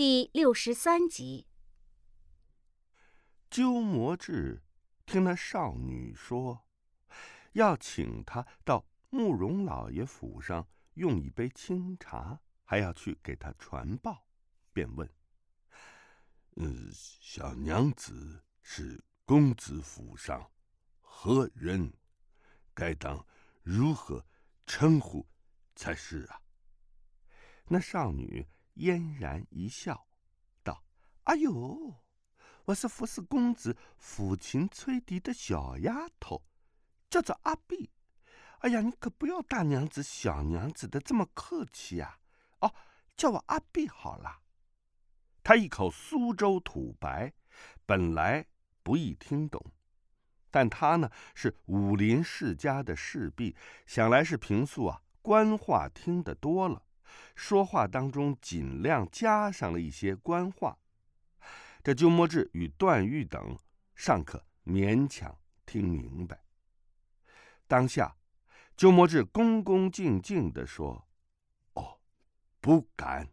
第63集。 鸠摩智听那少女说，要请她到慕容老爷府上用一杯清茶，还要去给他传报，便问：“小娘子是公子府上何人？该当如何称呼才是啊？”那少女嫣然一笑，道：“哎呦，我是服侍公子抚琴吹笛的小丫头，叫做阿碧。哎呀，你可不要大娘子小娘子的这么客气啊！哦，叫我阿碧好了。”她一口苏州土白，本来不易听懂，但她呢是武林世家的士婢，想来是平素官话听得多了，说话当中尽量加上了一些官话。这鸠摩智与段誉等尚可勉强听明白。当下鸠摩智恭恭敬敬地说：“哦，不敢。”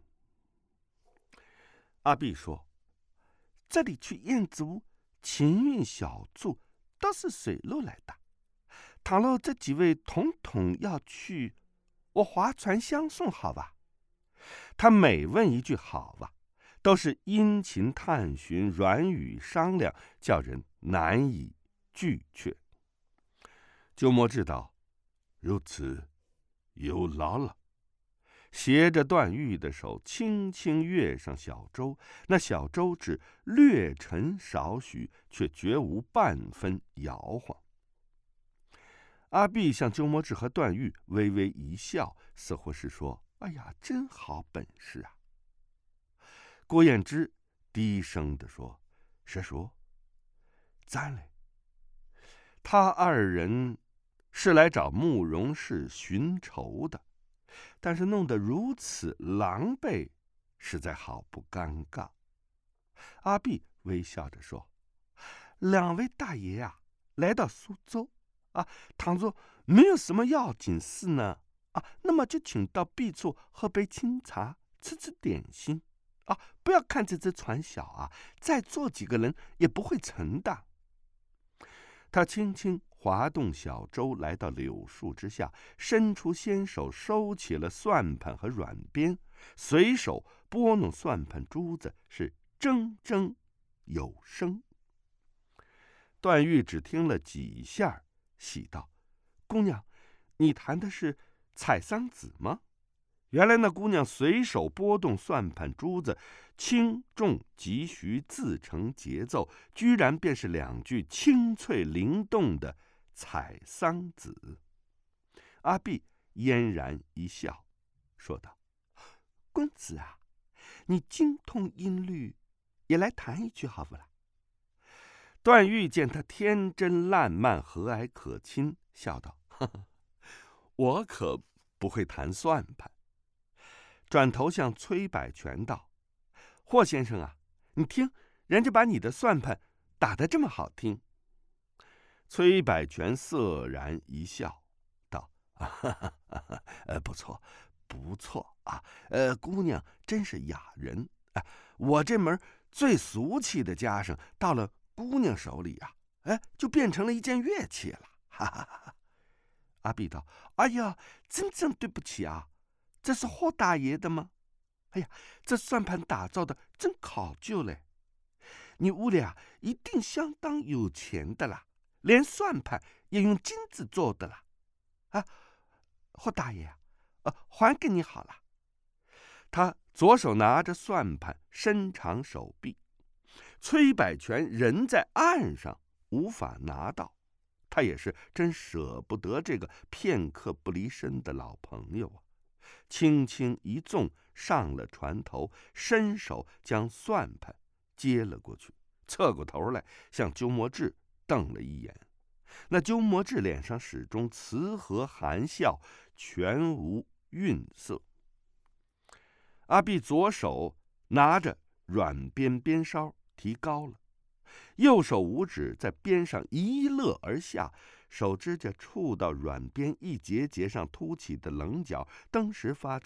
阿碧说：“这里去燕子屋琴韵小筑，都是水路来的。倘若这几位统统要去，我划船相送，好吧？”他每问一句好吧，都是殷勤探寻，软语商量，叫人难以拒绝。鸠摩智道：“如此，有劳了。”携着段誉的手，轻轻跃上小舟。那小舟只略沉少许，却绝无半分摇晃。阿碧向鸠摩智和段誉微微一笑，似乎是说：“哎呀，真好本事啊！”郭彦之低声地说：“师叔，咱嘞。”他二人是来找慕容氏寻仇的，但是弄得如此狼狈，实在好不尴尬。阿碧微笑着说：“两位大爷啊，来到苏州倘若没有什么要紧事呢，那么就请到敝处喝杯清茶，吃吃点心不要看这只船小再坐几个人也不会沉的。”他轻轻划动小舟，来到柳树之下，伸出纤手收起了算盘和软鞭，随手拨弄算盘珠子，是铮铮有声。段誉只听了几下，喜道：“姑娘，你弹的是采桑子吗？”原来那姑娘随手拨动算盘珠子，轻重急徐，自成节奏，居然便是两句清脆灵动的采桑子。阿碧嫣然一笑，说道：“公子啊，你精通音律，也来弹一句好不啦？”段誉见他天真烂漫，和蔼可亲，笑道：“呵呵，我可不会弹算盘。”转头向崔百全道：“霍先生啊，你听，人家把你的算盘打得这么好听。”崔百全涩然一笑，道：“不错，不错姑娘真是雅人我这门最俗气的家生，到了姑娘手里就变成了一件乐器了。”哈哈哈。阿碧道：“哎呀，真对不起这是霍大爷的吗？哎呀，这算盘打造的真考究嘞！你屋里一定相当有钱的啦，连算盘也用金子做的啦。霍大爷还给你好了。”他左手拿着算盘，伸长手臂。崔百全人在岸上，无法拿到，他也是真舍不得这个片刻不离身的老朋友轻轻一纵，上了船头，伸手将算盘接了过去，侧过头来向鸠摩智瞪了一眼。那鸠摩智脸上始终慈和含笑，全无愠色。阿碧左手拿着软鞭鞭梢提高了，右手五指在鞭上一勒而下，手指甲触到软鞭一节节上凸起的棱角，当时发出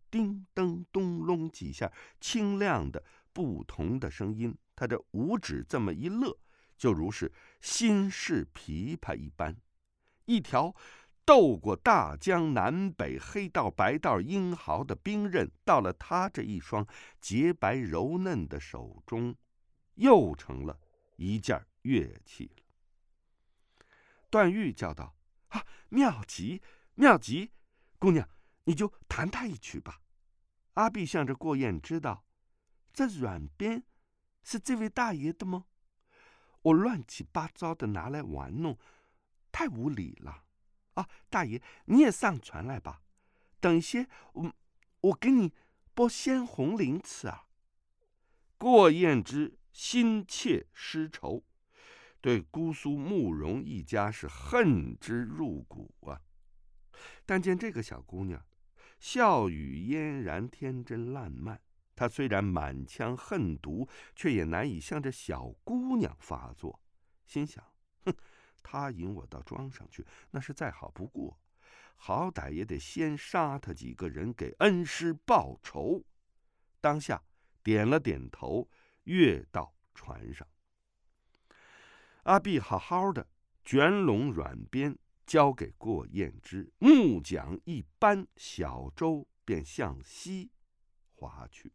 叮当咚隆几下清亮的不同的声音，他这五指这么一勒，就如是新式琵琶一般，一条斗过大江南北黑道白道英豪的兵刃，到了他这一双洁白柔嫩的手中，又成了一件乐器了。段誉叫道：“啊，妙极，妙极！姑娘，你就弹他一曲吧。”阿碧向着过燕知道，这软鞭是这位大爷的吗？我乱七八糟的拿来玩弄，太无礼了。啊，大爷，你也上船来吧。等一些，我给你拨鲜红绫吃啊。过燕之心切失愁，对姑苏慕容一家是恨之入骨啊。但见这个小姑娘笑语嫣然，天真烂漫，她虽然满腔恨毒，却也难以向这小姑娘发作。心想，她引我到庄上去，那是再好不过，好歹也得先杀他几个人，给恩师报仇。当下点了点头，跃到船上。阿碧好好的卷拢软鞭，交给过燕之，木桨一扳，小舟便向西划去。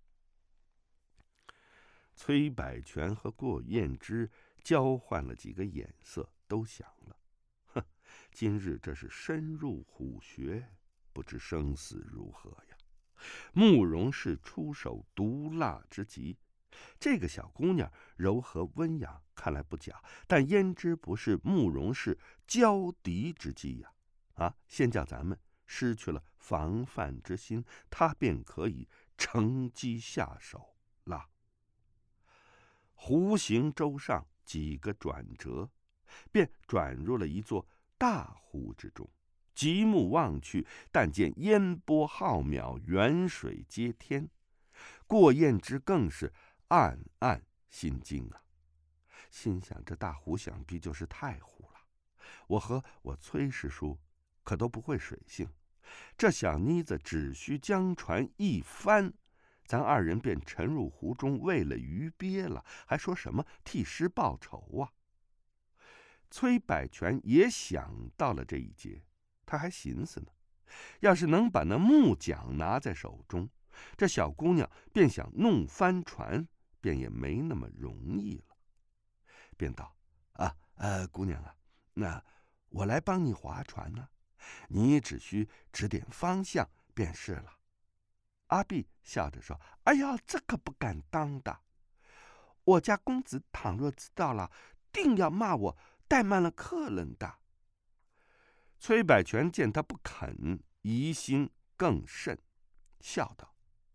崔百全和过燕之交换了几个眼色，都想了，今日这是深入虎穴，不知生死如何呀。慕容氏出手毒辣之极，这个小姑娘柔和温雅，看来不假，但焉知不是慕容氏交敌之计呀？先叫咱们失去了防范之心，她便可以乘机下手了。湖行舟上几个转折，便转入了一座大湖之中。极目望去，但见烟波浩渺，远水接天。过燕之更是暗暗心惊啊，心想这大湖想必就是太湖了。我和我崔师叔可都不会水性，这小妮子只需将船一翻，咱二人便沉入湖中，喂了鱼鳖了，还说什么替师报仇啊？崔百全也想到了这一节，他还寻思呢，要是能把那木桨拿在手中，这小姑娘便想弄翻船，便也没那么容易了。便道：“姑娘啊，那我来帮你划船呢，你只需指点方向便是了。”阿碧笑着说：“哎呀，这可不敢当的，我家公子倘若知道了，定要骂我怠慢了客人的。”崔百全见他不肯，疑心更甚，笑道：“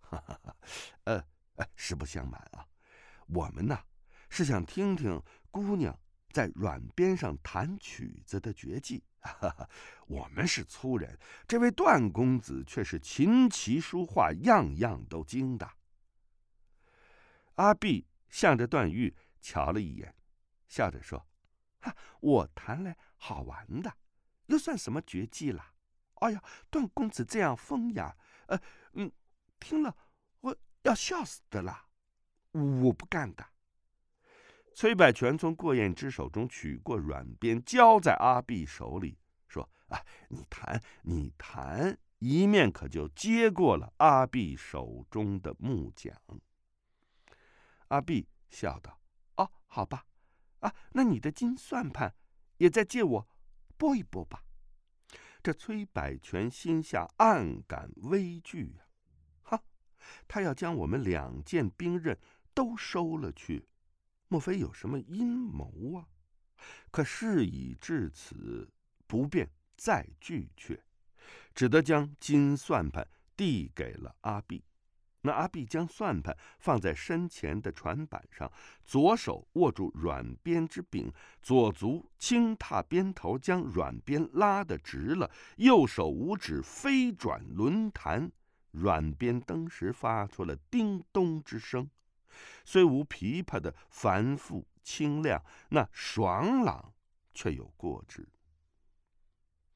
实不相瞒啊，我们呐是想听听姑娘在软鞭上弹曲子的绝技。我们是粗人，这位段公子却是琴棋书画样样都精的。”阿碧向着段誉瞧了一眼，笑着说：“我弹来好玩的，又算什么绝技了？哎呀，段公子这样风雅，听了我要笑死的啦！我不干的。”崔百全从过燕之手中取过软鞭，交在阿碧手里，说：“你弹，一面可就接过了阿碧手中的木桨。”阿碧笑道：“哦，好吧，那你的金算盘也再借我拨一拨吧。”这崔百全心下暗感危惧呀，他要将我们2件兵刃都收了去，莫非有什么阴谋啊？可事已至此，不便再拒绝，只得将金算盘递给了阿碧。那阿碧将算盘放在身前的船板上，左手握住软鞭之柄，左足轻踏鞭头，将软鞭拉得直了，右手五指飞转轮弹，软鞭登时发出了叮咚之声，虽无琵琶的繁复清亮，那爽朗却有过之。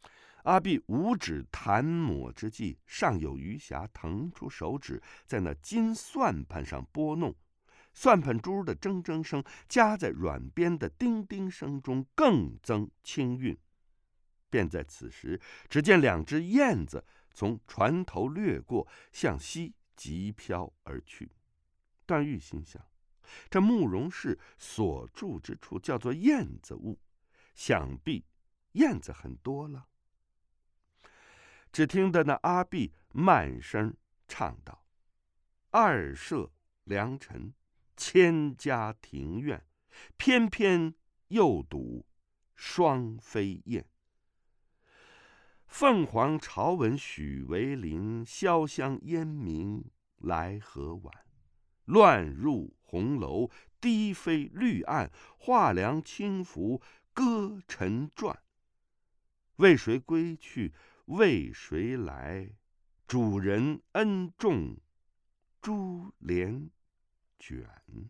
阿碧五指弹抹之际，尚有余暇，腾出手指，在那金算盘上拨弄。算盘珠的铮铮声加在软鞭的叮叮声中，更增清韵。便在此时，只见两只燕子从船头掠过，向西急飘而去。段誉心想，这慕容氏所住之处叫做燕子坞，想必燕子很多了。只听得那阿碧慢声唱道：二舍良辰，千家庭院，偏偏又睹双飞燕。凤凰朝闻许为邻，潇湘烟明来何晚？乱入红楼，低飞绿岸，画梁轻拂，歌尘转。为谁归去？为谁来？主人恩重，珠帘卷。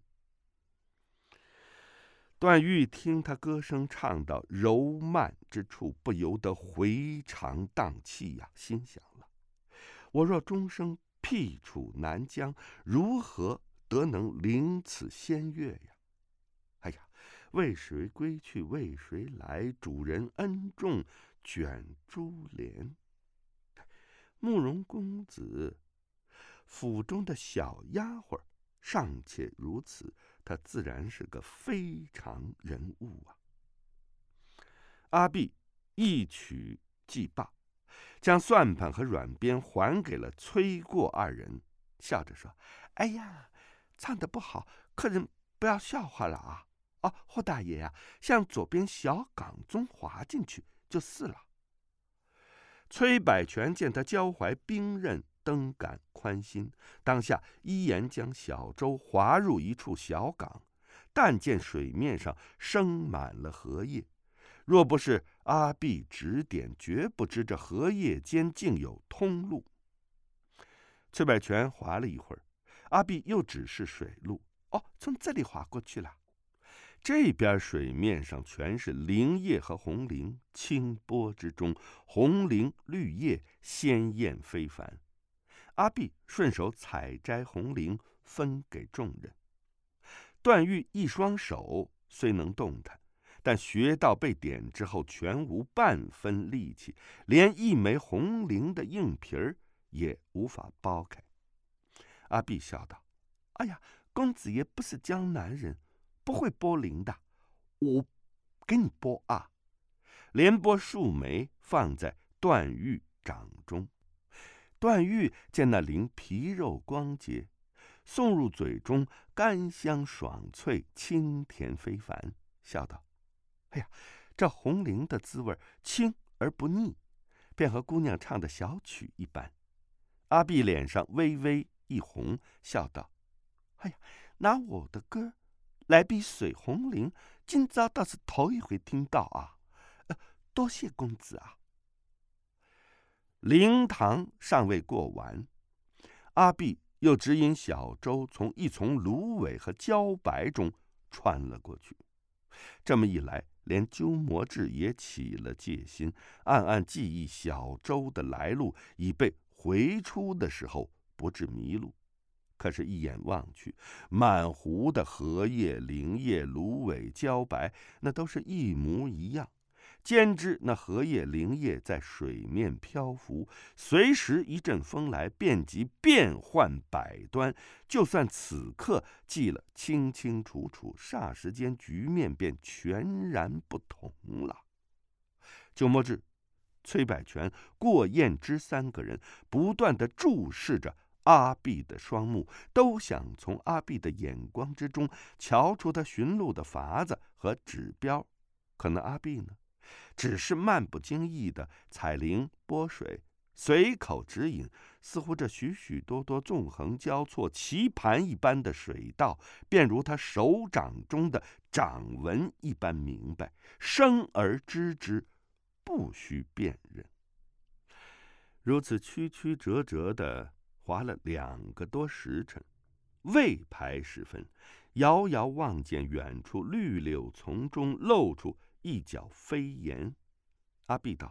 段誉听他歌声唱到柔慢之处，不由得回肠荡气呀，心想了：我若终生僻处南疆，如何得能领此仙乐呀？哎呀，为谁归去？为谁来？主人恩重，卷珠帘。慕容公子府中的小丫鬟尚且如此，他自然是个非常人物啊。阿碧一曲既罢，将算盘和软鞭还给了崔过二人，笑着说：哎呀，唱得不好，客人不要笑话了啊。霍大爷呀，向左边小岗中滑进去就是了。崔百全见他交怀兵刃，登感宽心，当下依言将小舟划入一处小港，但见水面上生满了荷叶，若不是阿碧指点，绝不知这荷叶间竟有通路。崔百全划了一会儿，阿碧又指示水路：从这里划过去了。这边水面上全是灵叶和红菱，清波之中，红菱绿叶鲜艳非凡。阿碧顺手采摘红菱，分给众人。段誉一双手虽能动弹，但穴道被点之后，全无半分力气，连一枚红菱的硬皮儿也无法剥开。阿碧笑道：哎呀，公子爷不是江南人，不会剥菱的，我给你剥啊！连剥数枚放在段誉掌中。段誉见那菱皮肉光洁，送入嘴中，甘香爽脆，清甜非凡，笑道：哎呀，这红菱的滋味清而不腻，便和姑娘唱的小曲一般。阿碧脸上微微一红，笑道：哎呀，拿我的歌来比水红菱，今朝倒是头一回听到啊！多谢公子啊。灵堂尚未过完，阿碧又指引小舟从一丛芦苇和茭白中穿了过去。这么一来，连鸠摩智也起了戒心，暗暗记忆小舟的来路，以备回出的时候不致迷路。可是，一眼望去，满湖的荷叶、菱叶、芦苇、茭白，那都是一模一样。兼之那荷叶、菱叶在水面漂浮，随时一阵风来，便即变幻百端。就算此刻记了清清楚楚，霎时间局面便全然不同了。鸠摩智、崔百全、过燕之三个人不断地注视着阿碧的双目，都想从阿碧的眼光之中瞧出他寻路的法子和指标。可那阿碧呢，只是漫不经意的采菱拨水，随口指引，似乎这许许多多纵横交错棋盘一般的水道，便如他手掌中的掌纹一般明白，生而知之，不需辨认。如此曲曲折折的划了2个多时辰，未排时分，遥遥望见远处绿柳丛中露出一角飞檐。阿碧道：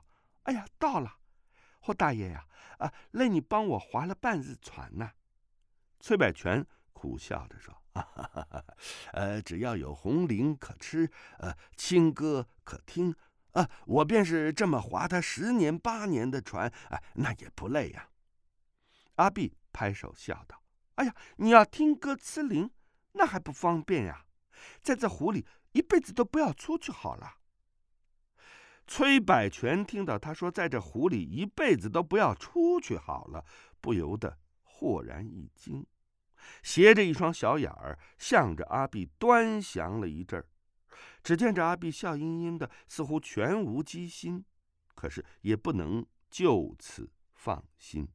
哎呀，到了，霍大爷呀，那你帮我划了半日船呢。崔百全苦笑着说：“只要有红绫可吃，清歌可听，我便是这么划他10年8年的船，那也不累呀。”阿碧拍手笑道：“哎呀，你要听歌吃绫，那还不方便呀？在这湖里一辈子都不要出去好了。”崔百全听到他说在这湖里一辈子都不要出去好了，不由得豁然一惊，斜着一双小眼儿向着阿碧端详了一阵儿。只见着阿碧笑吟吟的，似乎全无机心，可是也不能就此放心。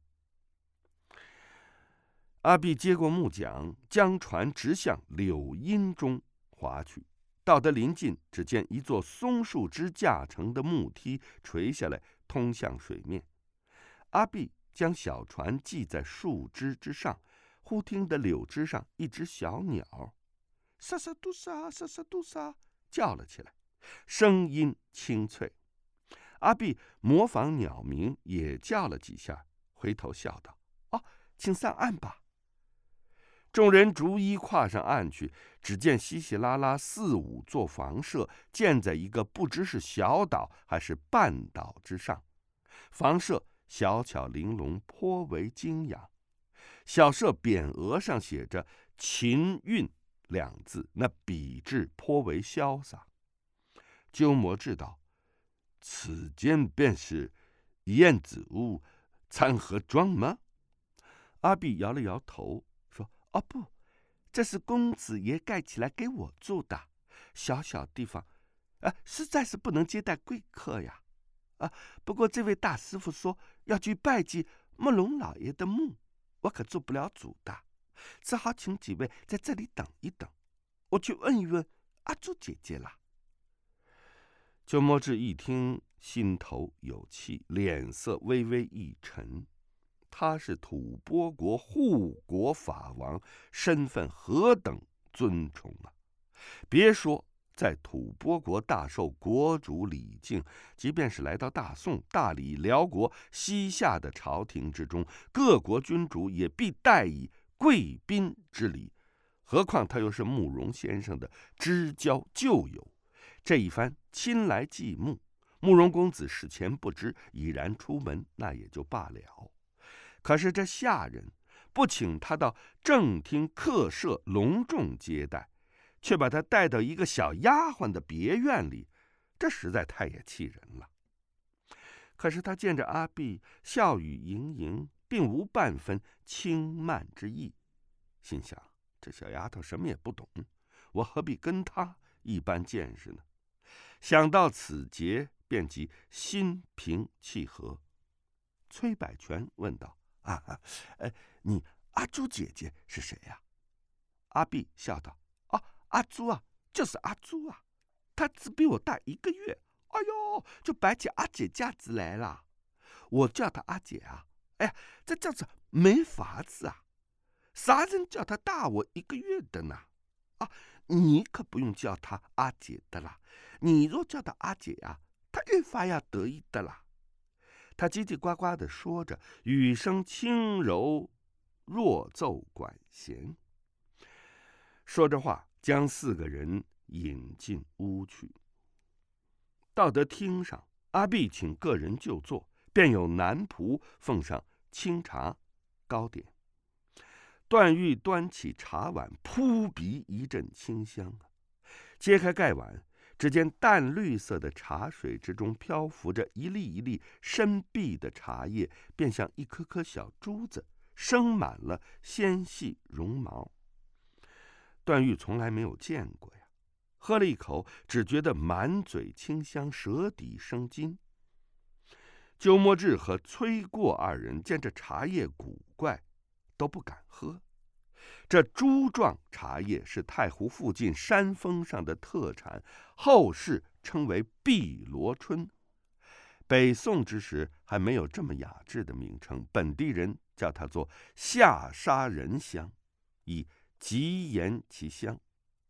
阿碧接过木桨，将船直向柳荫中划去。到得临近，只见一座松树枝架成的木梯垂下来，通向水面。阿碧将小船系在树枝之上，忽听得柳枝上一只小鸟沙沙嘟沙沙沙嘟沙叫了起来，声音清脆。阿碧模仿鸟鸣，也叫了几下，回头笑道：“哦，请上岸吧。”众人逐一跨上岸去，只见稀稀拉拉4、5座房舍建在一个不知是小岛还是半岛之上，房舍小巧玲珑，颇为精雅。小舍匾额上写着“秦韵”2字，那笔致颇为潇洒。鸠摩智道：“此间便是燕子屋参合庄吗？”阿碧摇了摇头说：“哦不，这是公子爷盖起来给我住的，小小地方，实在是不能接待贵客呀。不过这位大师傅说要去拜祭慕容老爷的墓，我可做不了主的，只好请几位在这里等一等，我去问一问阿朱姐姐了。”鸠摩智一听，心头有气，脸色微微一沉。他是吐蕃国护国法王，身份何等尊崇啊！别说在吐蕃国大受国主礼敬，即便是来到大宋、大理、辽国、西夏的朝廷之中，各国君主也必待以贵宾之礼。何况他又是慕容先生的知交旧友，这一番亲来祭墓，慕容公子事前不知，已然出门，那也就罢了。可是这下人不请他到正厅客舍隆重接待，却把他带到一个小丫鬟的别院里，这实在太也气人了。可是他见着阿碧笑语盈盈，并无半分轻慢之意，心想这小丫头什么也不懂，我何必跟她一般见识呢？想到此节，便即心平气和。崔百全问道：“你阿朱姐姐是谁呀？”阿碧笑道：“阿朱啊，就是阿朱啊，她只比我大1个月，哎呦，就摆起阿姐架子来了。我叫她阿姐啊，哎呀，这叫做没法子啊，啥人叫她大我1个月的呢？你可不用叫她阿姐的啦，你若叫她阿姐啊，她越发要得意的啦。”他叽叽呱呱地说着，语声轻柔，若奏管弦。说着话，将4个人引进屋去。到得厅上，阿碧请各人就坐，便有男仆奉上清茶、糕点。段誉端起茶碗，扑鼻一阵清香揭开盖碗，只见淡绿色的茶水之中漂浮着一粒一粒深碧的茶叶，便像一颗颗小珠子，生满了纤细绒毛。段誉从来没有见过呀，喝了一口，只觉得满嘴清香，舌底生津。鸠摩智和崔过2人见这茶叶古怪，都不敢喝。这珠状茶叶是太湖附近山峰上的特产，后世称为碧螺春。北宋之时还没有这么雅致的名称，本地人叫它做下沙人香，以极言其香。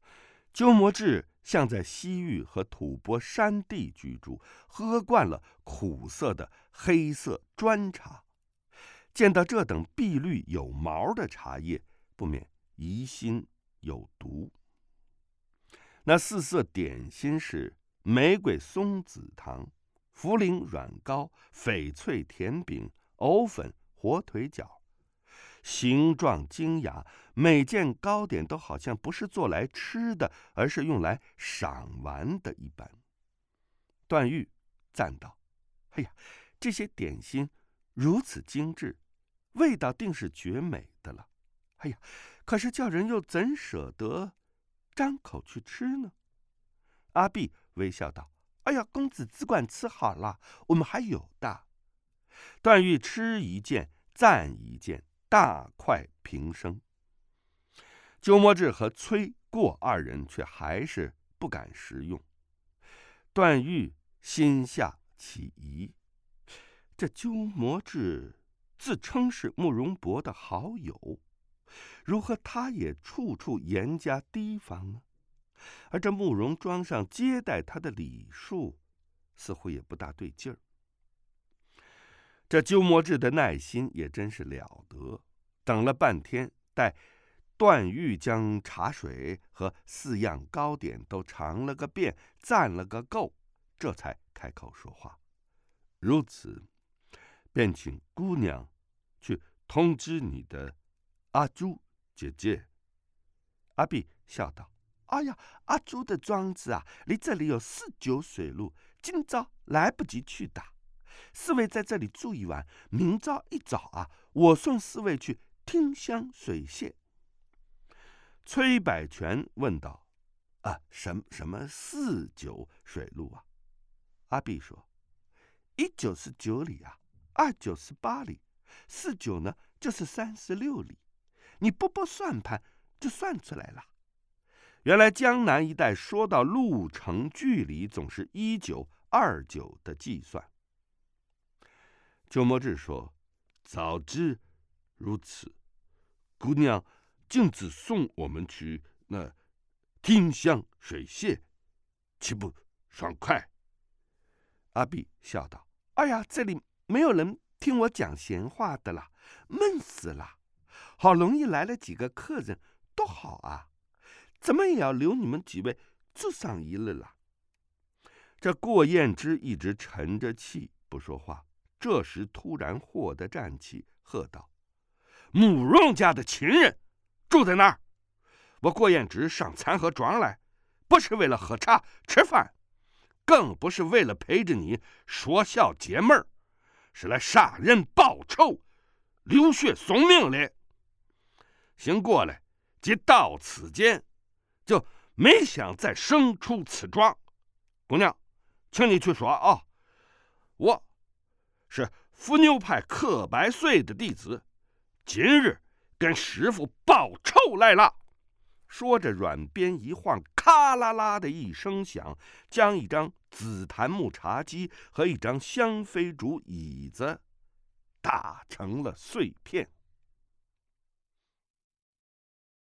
鸠摩智像在西域和吐蕃山地居住，喝惯了苦涩的黑色砖茶，见到这等碧绿有毛的茶叶，不免疑心有毒。那4色点心是玫瑰松子糖、茯苓软糕、翡翠甜饼、藕粉火腿饺，形状精雅，每件糕点都好像不是做来吃的，而是用来赏玩的一般。段誉赞道：“哎呀，这些点心如此精致，味道定是绝美的了。哎呀，可是叫人又怎舍得张口去吃呢？”阿碧微笑道：“哎呀，公子只管吃好了，我们还有的。”段誉吃一件赞一件，大快平生。鸠摩智和崔过2人却还是不敢食用。段誉心下起疑，这鸠摩智自称是慕容博的好友，如何他也处处严加提防呢？而这慕容庄上接待他的礼数，似乎也不大对劲儿。这鸠摩智的耐心也真是了得，等了半天，待段誉将茶水和4样糕点都尝了个遍，赞了个够，这才开口说话。如此，便请姑娘去通知你的阿朱姐姐。阿碧笑道：“哎呀，阿朱的庄子啊，离这里有4、9水路，今朝来不及去打。4位在这里住一晚，明朝一早啊，我送4位去汀香水榭。”崔百全问道：“什么4、9水路啊？”阿碧说：“1、9是9里啊，2、9是8里，4、9呢就是36里。你拨算盘就算出来了。”原来江南一带说到路程距离，总是19、29的计算。鸠摩智说：“早知如此，姑娘径只送我们去那汀香水榭，岂不爽快？”阿碧笑道：“哎呀，这里没有人听我讲闲话的啦，闷死了。好容易来了几个客人，多好啊！怎么也要留你们几位住上一日了。”这过彦之一直沉着气不说话，这时突然霍地站起，喝道：“慕容家的情人住在那儿！我过彦之上参河庄来，不是为了喝茶吃饭，更不是为了陪着你说笑解闷儿，是来杀人报仇、流血送命的。行过来，即到此间，就没想再生出此状。姑娘，请你去说啊，我是伏牛派柯白穗的弟子，今日跟师傅报仇来了。”说着软鞭一晃，咔啦啦的一声响，将一张紫檀木茶几和一张香妃竹椅子打成了碎片。